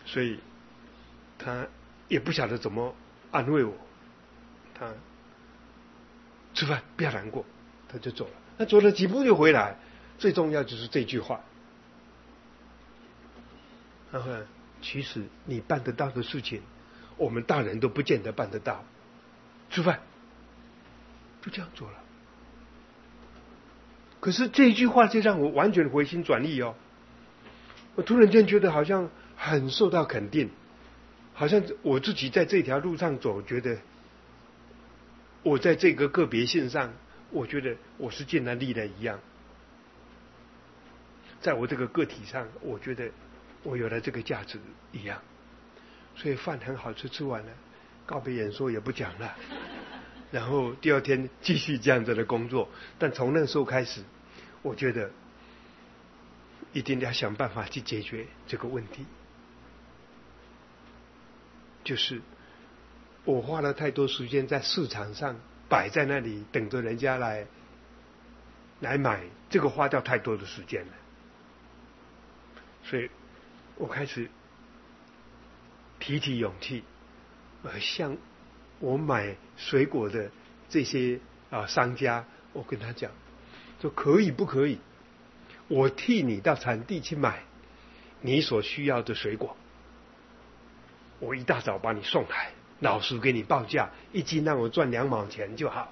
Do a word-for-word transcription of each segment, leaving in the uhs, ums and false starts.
所以他也不晓得怎么安慰我。他吃饭不要难过，他就走了。他走了几步就回来，最重要就是这句话。然后其实你办得到的事情，我们大人都不见得办得到。吃饭就这样做了。可是这一句话就让我完全回心转意哦。我突然间觉得好像很受到肯定，好像我自己在这条路上走，觉得我在这个个别性上，我觉得我是尽了力的一样。在我这个个体上，我觉得我有了这个价值一样。所以饭很好吃，吃完了，告别演说也不讲了，然后第二天继续这样子的工作。但从那时候开始，我觉得一定要想办法去解决这个问题。就是我花了太多时间在市场上摆在那里，等着人家来来买，这个花掉太多的时间了。所以我开始提起勇气，而向我买水果的这些啊商家，我跟他讲，说可以不可以，我替你到产地去买你所需要的水果，我一大早把你送来，老实给你报价，一斤让我赚两毛钱就好。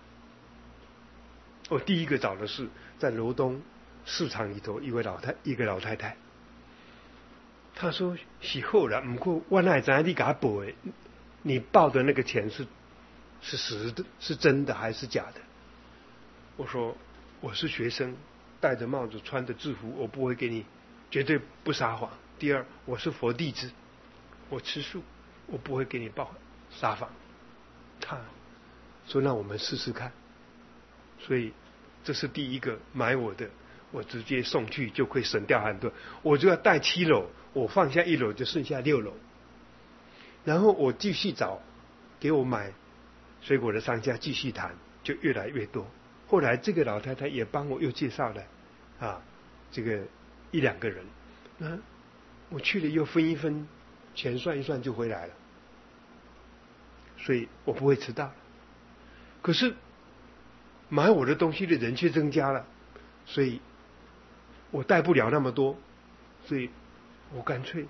我第一个找的是在罗东市场里头一位老太一个老太太，她说是好了，不过我哪会知道你给她报的，你报的那个钱是是实的，是真的还是假的？我说我是学生，戴着帽子，穿着制服，我不会给你，绝对不撒谎。第二，我是佛弟子，我吃素，我不会给你报撒谎。他说那我们试试看。所以这是第一个买我的，我直接送去就可以省掉很多。我就要带七篓，我放下一篓就剩下六篓。然后我继续找给我买水果的商家继续谈，就越来越多。后来这个老太太也帮我又介绍了啊，这个一两个人，那我去了又分一分，钱算一算就回来了。所以我不会迟到。可是买我的东西的人却增加了，所以我带不了那么多，所以我干脆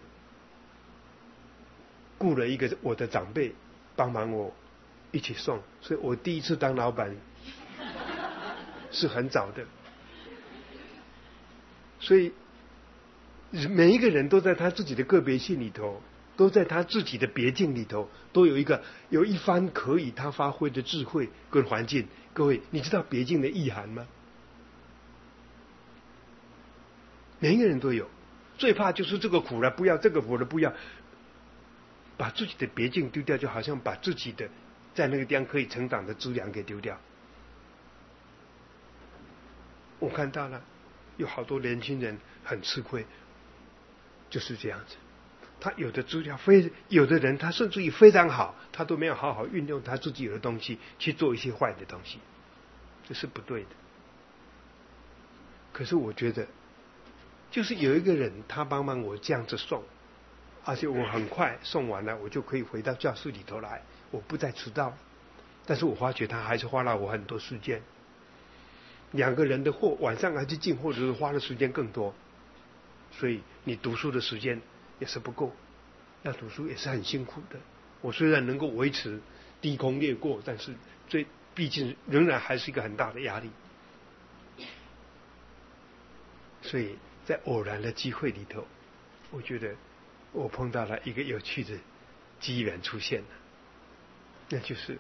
雇了一个我的长辈帮忙我一起送。所以我第一次当老板是很早的。所以每一个人都在他自己的个别性里头，都在他自己的别境里头，都有一个有一番可以他发挥的智慧跟环境。各位，你知道别境的意涵吗？每一个人都有。最怕就是这个苦了不要，这个苦了不要，把自己的别境丢掉，就好像把自己的在那个地方可以成长的资粮给丢掉。我看到了有好多年轻人很吃亏，就是这样子。他有的资料非有的人他甚至于非常好，他都没有好好运用他自己有的东西去做一些坏的东西，这是不对的。可是我觉得就是有一个人他帮忙我这样子送，而且我很快送完了，我就可以回到教室里头来，我不再迟到。但是我发觉他还是花了我很多时间，两个人的货晚上还去进货的时候花的时间更多，所以你读书的时间也是不够，要读书也是很辛苦的。我虽然能够维持低空掠过，但是这毕竟仍然还是一个很大的压力。所以在偶然的机会里头，我觉得我碰到了一个有趣的机缘出现了，那就是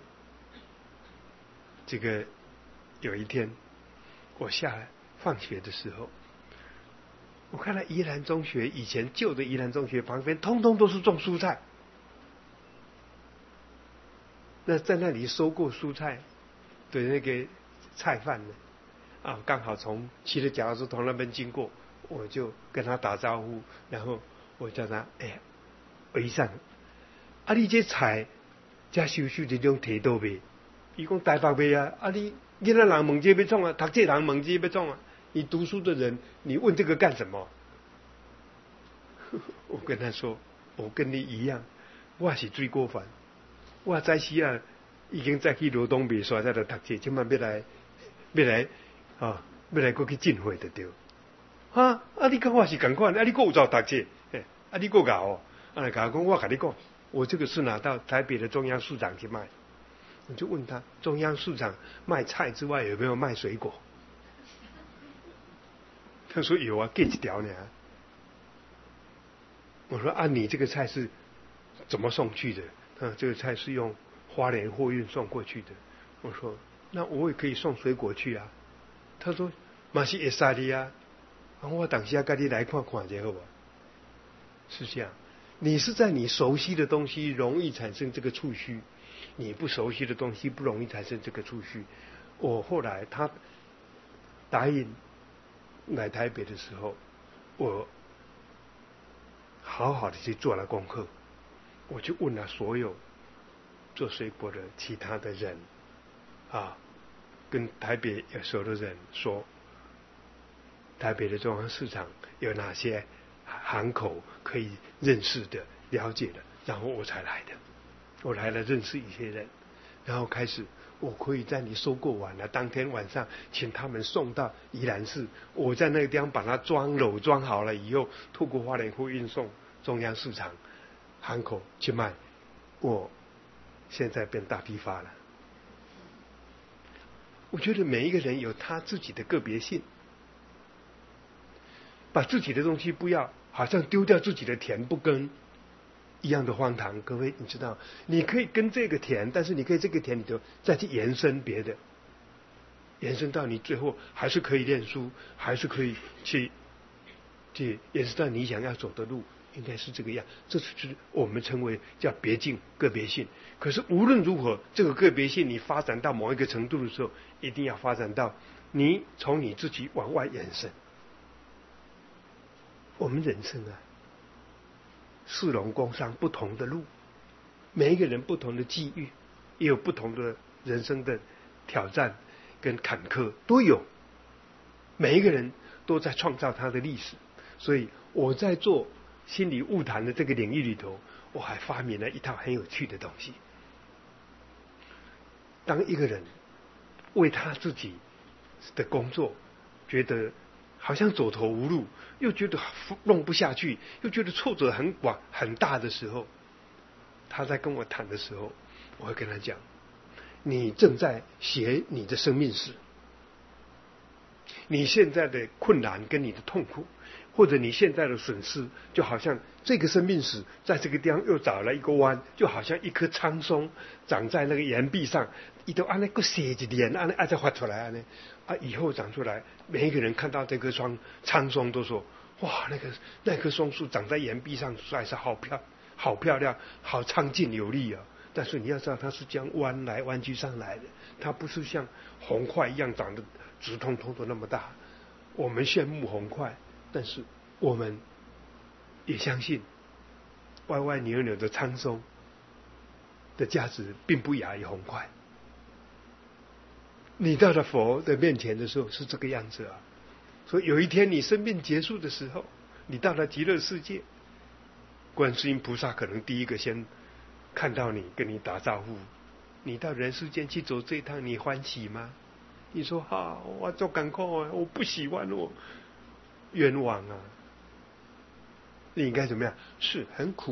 这个有一天我下来放学的时候，我看到宜兰中学以前旧的宜兰中学旁边通通都是种蔬菜，那在那里收购蔬菜的那个菜贩呢啊，刚好从骑着脚踏车从那边经过，我就跟他打招呼，然后我叫他哎，医生啊，你这菜这收收这种提到卖，伊讲台北卖啊，啊你囡仔人问这要创啊，读这人问这要创啊，你读书的人你问这个干什么？我跟他说我跟你一样，我是水果贩，我早时啊已经再去罗东卖刷在度读册，今晚要来要来啊要来过去进会就对。啊啊！你跟我是同款，啊你还有走读册，啊你还教哦，啊甲我讲，我跟你讲，我这个是拿到台北的中央市场去卖。你就问他，中央市场卖菜之外有没有卖水果？他说有啊，给一条呢。我说啊，你这个菜是怎么送去的？啊，这个菜是用花莲货运送过去的。我说那我也可以送水果去啊。他说嘛是会使的啊。我等下跟你来看看这好不好？是这样，你是在你熟悉的东西容易产生这个触须，你不熟悉的东西不容易产生这个触须。我后来他答应来台北的时候，我好好的去做了功课，我就问了所有做水果的其他的人啊，跟台北有熟的人说，台北的中央市场有哪些行口可以认识的、了解的，然后我才来的。我来了认识一些人，然后开始我可以在你收购完了当天晚上请他们送到宜兰市，我在那个地方把它装篓装好了以后，透过花莲货运送中央市场行口去卖。我现在变大批发了。我觉得每一个人有他自己的个别性，把自己的东西不要，好像丢掉自己的田不耕一样的荒唐。各位，你知道，你可以跟这个田，但是你可以这个田里头再去延伸别的，延伸到你最后还是可以念书，还是可以去去延伸到你想要走的路，应该是这个样。这是我们称为叫别境、个别性。可是无论如何，这个个别性你发展到某一个程度的时候，一定要发展到你从你自己往外延伸。我们人生啊，市容工商不同的路，每一个人不同的际遇，也有不同的人生的挑战跟坎坷都有，每一个人都在创造他的历史。所以我在做心理悟谈的这个领域里头，我还发明了一套很有趣的东西。当一个人为他自己的工作觉得好像走投无路，又觉得弄不下去，又觉得挫折很广很大的时候，他在跟我谈的时候，我会跟他讲，你正在写你的生命史，你现在的困难跟你的痛苦，或者你现在的损失，就好像这个生命史在这个地方又找了一个弯，就好像一棵苍松长在那个岩壁上，一头按那个写一点，按那再发出来，按那啊以后长出来，每一个人看到这棵苍苍松都说，哇，那个那棵松树长在岩壁上，实在是好漂好漂亮，好苍劲有力啊！但是你要知道，它是这样弯来弯去上来的，它不是像红块一样长得直通通的那么大。我们羡慕红块，但是我们也相信歪歪扭扭的苍松的价值并不亚于红块。你到了佛的面前的时候是这个样子啊，所以有一天你生命结束的时候，你到了极乐世界，观世音菩萨可能第一个先看到你，跟你打招呼。你到人世间去走这一趟，你欢喜吗？你说啊，我做赶快啊，我不喜欢我冤枉啊。你应该怎么样？是很苦，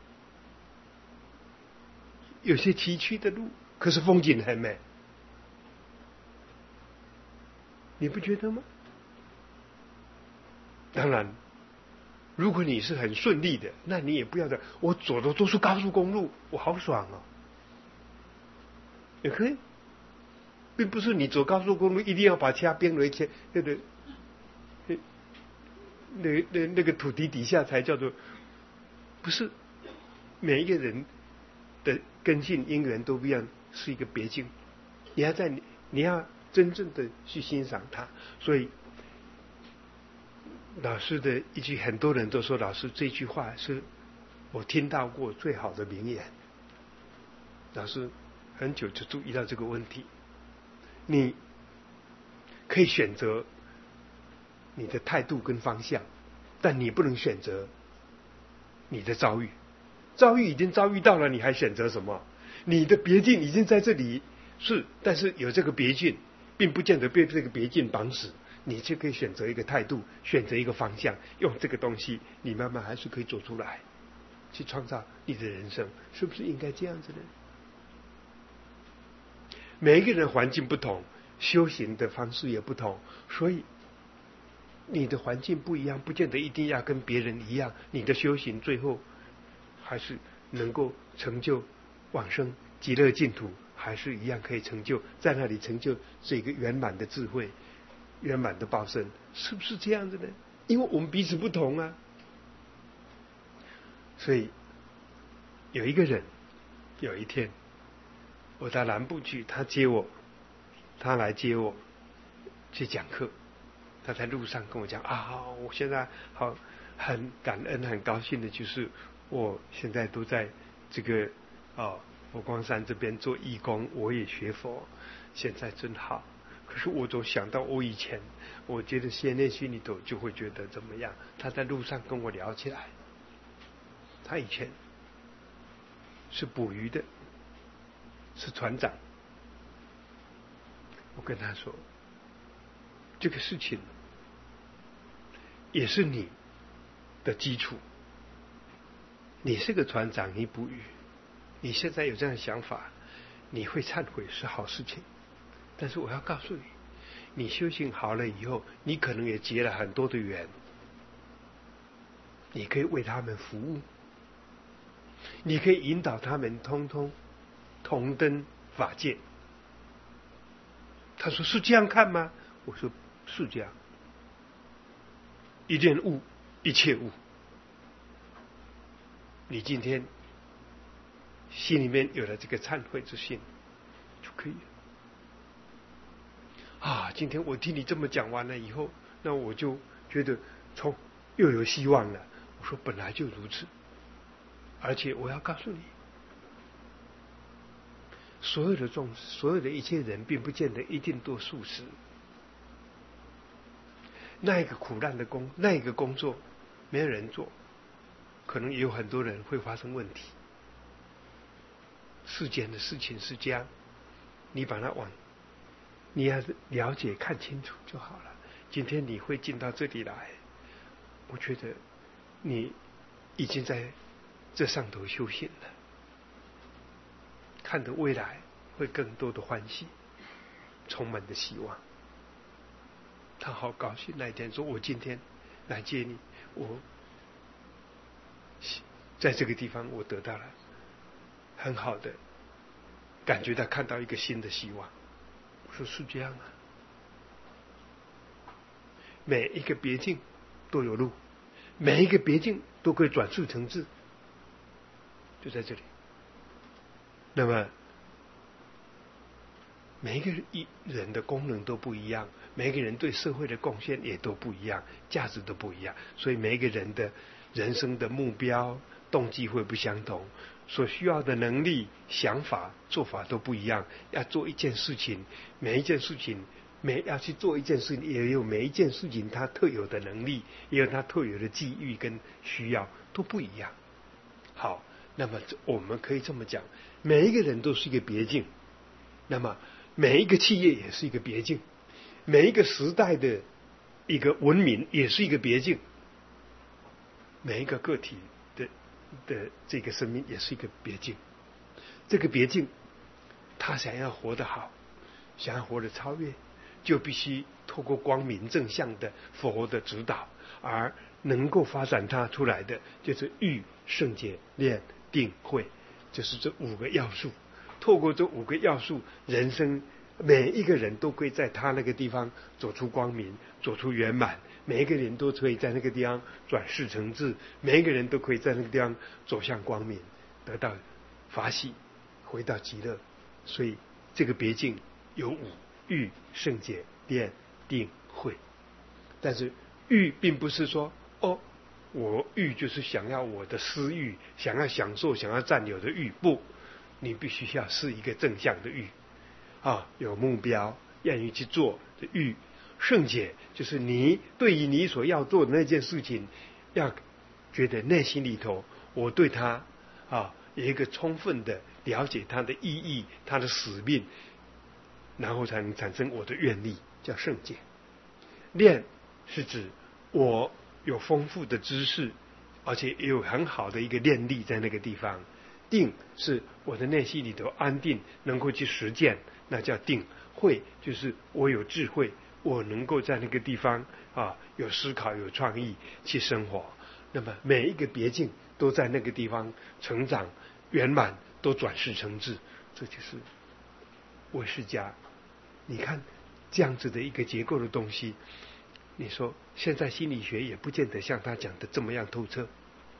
有些崎岖的路，可是风景很美，你不觉得吗？当然，如果你是很顺利的，那你也不要的，我走的都是高速公路，我好爽啊，也可以，并不是你走高速公路一定要把车变为切那个那那那个土地底下才叫做，不是每一个人的根性因缘都不一样，是一个别境，你要在你你要真正的去欣赏它。所以老师的一句，很多人都说老师这句话是我听到过最好的名言。老师很久就注意到这个问题，你可以选择你的态度跟方向，但你不能选择你的遭遇。 遭遇已经遭遇到了，你还选择什么？你的别境已经在这里是，但是有这个别境，并不见得被这个别境绑死，你就可以选择一个态度，选择一个方向，用这个东西，你慢慢还是可以走出来，去创造你的人生，是不是应该这样子呢？每一个人环境不同，修行的方式也不同，所以你的环境不一样，不见得一定要跟别人一样，你的修行最后还是能够成就往生极乐净土，还是一样可以成就，在那里成就这个圆满的智慧，圆满的报身，是不是这样子呢？因为我们彼此不同啊。所以有一个人，有一天我到南部去，他接我，他来接我去讲课。他在路上跟我讲啊，我现在好很感恩很高兴的，就是我现在都在这个哦佛光山这边做义工，我也学佛，现在真好。可是我总想到我以前，我觉得先念心里头就会觉得怎么样。他在路上跟我聊起来，他以前是捕鱼的，是船长。我跟他说，这个事情也是你的基础。你是个船长，你捕鱼，你现在有这样的想法，你会忏悔是好事情。但是我要告诉你，你修行好了以后，你可能也结了很多的缘，你可以为他们服务，你可以引导他们通通同登法界。他说是这样看吗？我说是这样。一念悟，一切悟。你今天心里面有了这个忏悔之心就可以了。啊，今天我听你这么讲完了以后，那我就觉得从又有希望了。我说本来就如此，而且我要告诉你，所有的众所有的一切人，并不见得一定都素食。那一个苦难的工，那一个工作，没有人做，可能也有很多人会发生问题。世间的事情是这样，你把它往，你要了解看清楚就好了。今天你会进到这里来，我觉得你已经在这上头修行了，看着未来会更多的欢喜，充满的希望。他好高兴，那一天说我今天来接你，我在这个地方我得到了很好的感觉到，看到一个新的希望。我说是这样啊，每一个别境都有路，每一个别境都可以转述成智，就在这里。那么每一个人的功能都不一样，每一个人对社会的贡献也都不一样，价值都不一样，所以每一个人的人生的目标动机会不相同，所需要的能力想法做法都不一样。要做一件事情，每一件事情每要去做一件事情，也有每一件事情它特有的能力，也有它特有的际遇跟需要都不一样。好，那么我们可以这么讲，每一个人都是一个别境，那么每一个企业也是一个别境，每一个时代的一个文明也是一个别境，每一个个体的的这个生命也是一个别境。这个别境他想要活得好，想要活得超越，就必须透过光明正向的佛的指导，而能够发展它出来的就是欲圣洁念定慧，就是这五个要素。透过这五个要素，人生每一个人都可以在他那个地方走出光明，走出圆满。每一个人都可以在那个地方转世成智，每一个人都可以在那个地方走向光明，得到法喜，回到极乐。所以这个别境有五：欲圣洁念定慧。但是欲并不是说哦，我欲就是想要我的私欲，想要享受想要占有的欲。不，你必须要是一个正向的欲啊，有目标愿意去做的欲。圣洁就是你对于你所要做的那件事情，要觉得内心里头我对他啊，有一个充分的了解它的意义、它的使命，然后才能产生我的愿力，叫圣洁。练是指我有丰富的知识，而且也有很好的一个练力在那个地方。定是我的内心里头安定，能够去实践，那叫定。慧就是我有智慧，我能够在那个地方啊有思考、有创意去生活。那么每一个别境都在那个地方成长圆满，都转世成智，这就是唯识家。你看这样子的一个结构的东西，你说现在心理学也不见得像他讲的这么样透彻。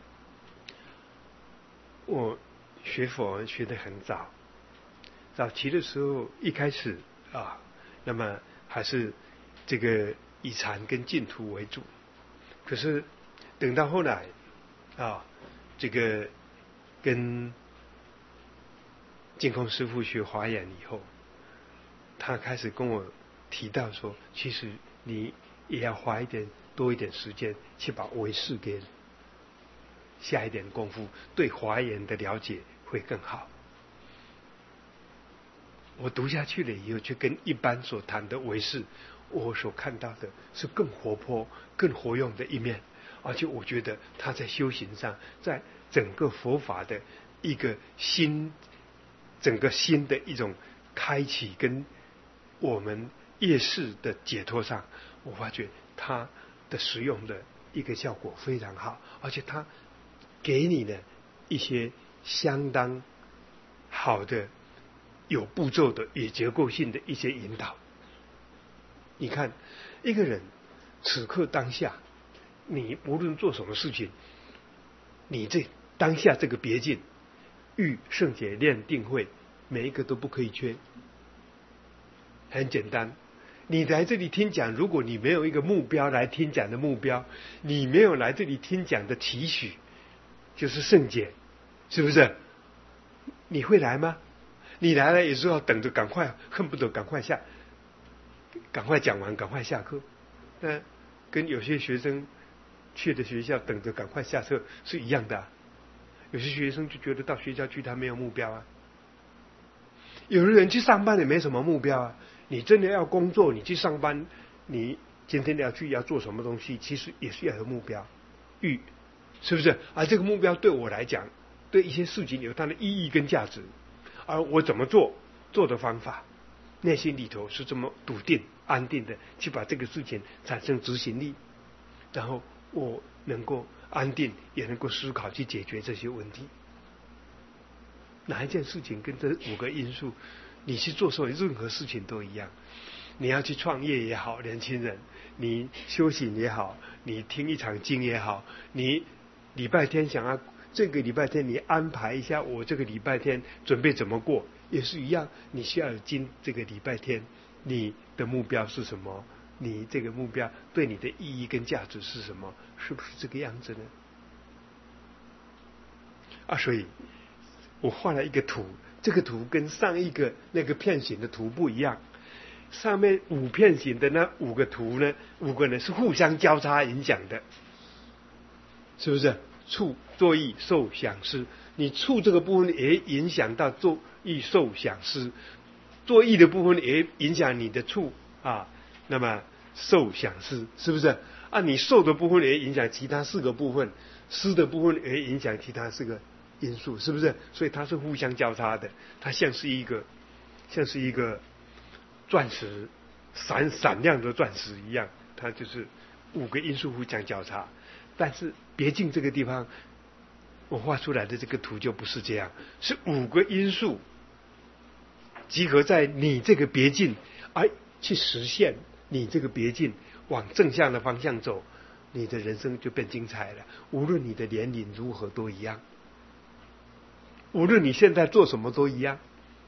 我学佛学得很早，早期的时候一开始啊，那么还是这个以禅跟净土为主。可是等到后来啊，这个跟净空师父学华严以后，他开始跟我提到说，其实你也要花一点多一点时间去把唯识给下一点功夫，对华严的了解会更好。我读下去了以后，却跟一般所谈的唯识，我所看到的是更活泼、更活用的一面，而且我觉得他在修行上，在整个佛法的一个新、整个新的一种开启跟我们业识的解脱上，我发觉它的实用的一个效果非常好，而且它给你的一些相当好的、有步骤的、有结构性的一些引导。你看，一个人此刻当下，你无论做什么事情，你这当下这个别境，欲、圣洁、练、定、慧，每一个都不可以缺。很简单，你来这里听讲，如果你没有一个目标来听讲的目标，你没有来这里听讲的期许，就是圣洁，是不是？你会来吗？你来了也是要等着赶快，恨不得赶快下，赶快讲完，赶快下课。那跟有些学生去的学校等着赶快下课是一样的啊。有些学生就觉得到学校去他没有目标啊。有的人去上班也没什么目标啊。你真的要工作，你去上班，你今天要去要做什么东西，其实也是要有目标，欲，是不是？而这个目标对我来讲，对一些事情有它的意义跟价值，而我怎么做，做的方法，内心里头是这么笃定、安定的去把这个事情产生执行力，然后我能够安定，也能够思考去解决这些问题。哪一件事情跟这五个因素？你去做所有任何事情都一样，你要去创业也好，年轻人，你修行也好，你听一场经也好，你礼拜天想要这个礼拜天你安排一下，我这个礼拜天准备怎么过，也是一样，你需要有今这个礼拜天你的目标是什么，你这个目标对你的意义跟价值是什么，是不是这个样子呢？啊，所以我画了一个图，这个图跟上一个那个片形的图不一样。上面五片形的那五个图呢，五个呢是互相交叉影响的，是不是？触、作意、受、想、思。你触这个部分也影响到作意、受、想、思，作意的部分也影响你的触啊。那么受、想、思，是不是？啊，你受的部分也影响其他四个部分，思的部分也影响其他四个因素，是不是？所以它是互相交叉的，它像是一个像是一个钻石，闪闪亮的钻石一样，它就是五个因素互相交叉。但是别境这个地方，我画出来的这个图就不是这样，是五个因素集合在你这个别境，而去实现你这个别境往正向的方向走，你的人生就变精彩了。无论你的年龄如何都一样，无论你现在做什么都一样，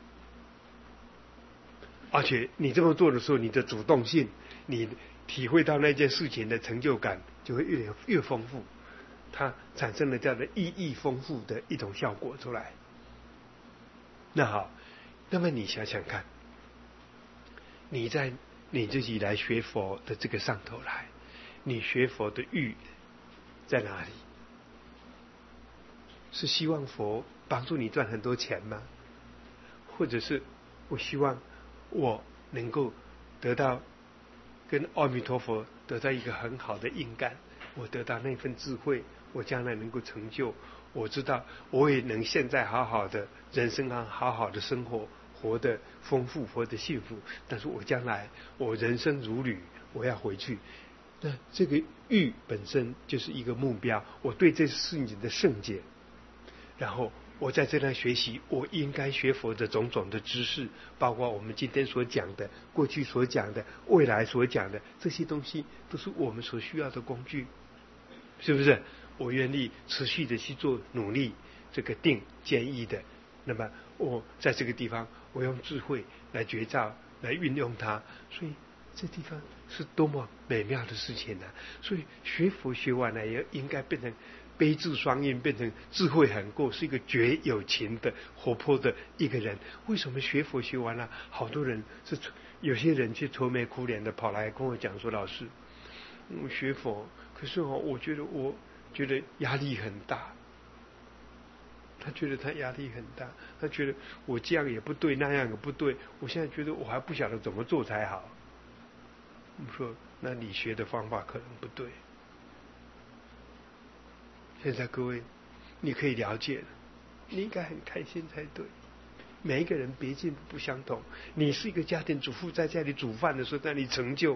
而且你这么做的时候，你的主动性，你体会到那件事情的成就感就会越越丰富，它产生了这样的意义丰富的一种效果出来。那好，那么你想想看，你在你自己来学佛的这个上头来，你学佛的欲在哪里？ 是希望佛帮助你赚很多钱吗？或者是我希望我能够得到跟阿弥陀佛得到一个很好的因感，我得到那份智慧，我将来能够成就，我知道我也能现在好好的人生啊，好好的生活，活得丰富，活得幸福。但是我将来我人生如旅，我要回去。那这个欲本身就是一个目标，我对这事情的圣解，然后我在这段学习，我应该学佛的种种的知识，包括我们今天所讲的、过去所讲的、未来所讲的这些东西，都是我们所需要的工具，是不是？我愿意持续的去做努力，这个定坚毅的。那么我在这个地方，我用智慧来觉照，来运用它，所以这地方是多么美妙的事情呢、啊！所以学佛学完了，也应该变成悲智双运，变成智慧很够，是一个绝有情的活泼的一个人。为什么学佛学完了，好多人是有些人去愁眉苦脸的跑来跟我讲说，老师，我学佛，可是哦，我觉得我觉得压力很大。他觉得他压力很大，他觉得我这样也不对，那样也不对，我现在觉得我还不晓得怎么做才好。我说，那你学的方法可能不对。现在各位，你可以了解了，你应该很开心才对。每一个人别境不相同，你是一个家庭主妇，在家里煮饭的时候，那你成就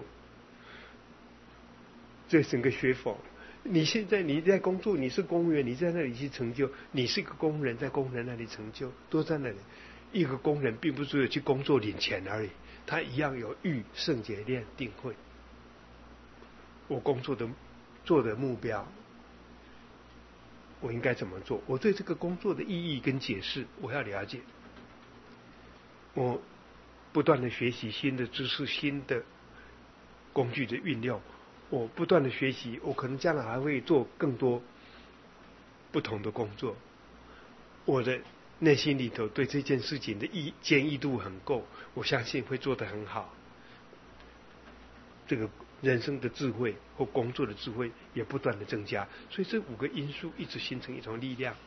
这整个学佛。你现在你在工作，你是公务员，你在那里去成就；你是一个工人，在工人那里成就，都在那里。一个工人并不是只有去工作领钱而已，他一样有欲、圣解、念、定、慧。我工作的做的目标，我应该怎么做？我对这个工作的意义跟解释，我要了解。我不断的学习新的知识、新的工具的运用。我不断的学习，我可能将来还会做更多不同的工作。我的内心里头对这件事情的意坚毅度很够，我相信会做得很好。这个人生的智慧或工作的智慧也不断的增加，所以这五个因素一直形成一种力量。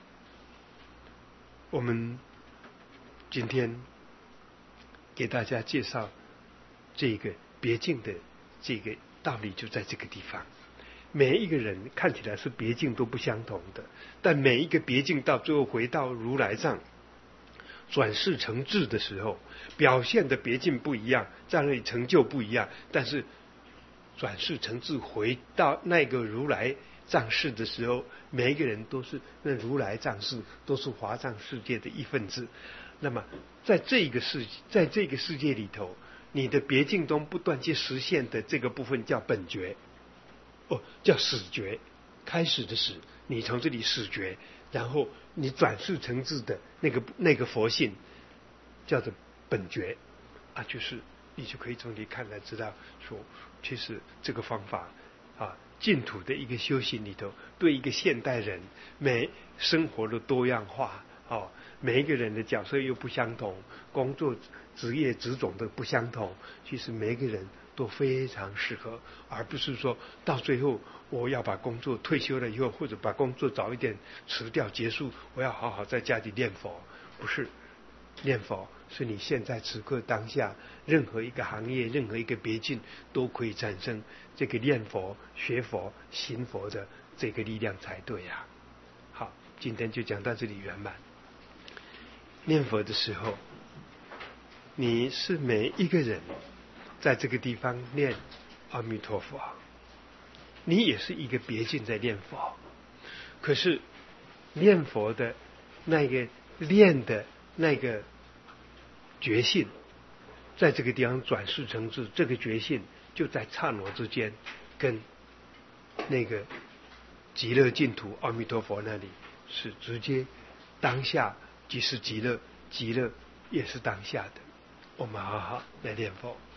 我们今天给大家介绍这个别境的这个道理，就在这个地方。每一个人看起来是别境都不相同的，但每一个别境到最后回到如来藏转世成智的时候，表现的别境不一样，在那里成就不一样，但是转世成智回到那个如来藏世的时候，每一个人都是那如来藏世，都是华藏世界的一份子。那么在这个世在这个世界里头，你的别境中不断去实现的这个部分叫本觉，哦，叫始觉，开始的始，你从这里始觉，然后你转世成智的那个那个佛性，叫做本觉啊，就是你就可以从你看来知道说，其实这个方法啊，净土的一个修行里头，对一个现代人每生活的多样化。哦，每一个人的角色又不相同，工作职业职种都不相同，其实每一个人都非常适合，而不是说到最后我要把工作退休了以后，或者把工作早一点辞掉结束，我要好好在家里念佛。不是，念佛是你现在此刻当下任何一个行业、任何一个别境都可以产生这个念佛、学佛、行佛的这个力量才对呀、啊。好，今天就讲到这里圆满。念佛的时候，你是每一个人在这个地方念阿弥陀佛，你也是一个别境在念佛，可是念佛的那个念的那个觉性，在这个地方转世成智，这个觉性就在刹那之间，跟那个极乐净土阿弥陀佛那里是直接当下。即是极乐，极乐也是当下的。我们好好来念佛。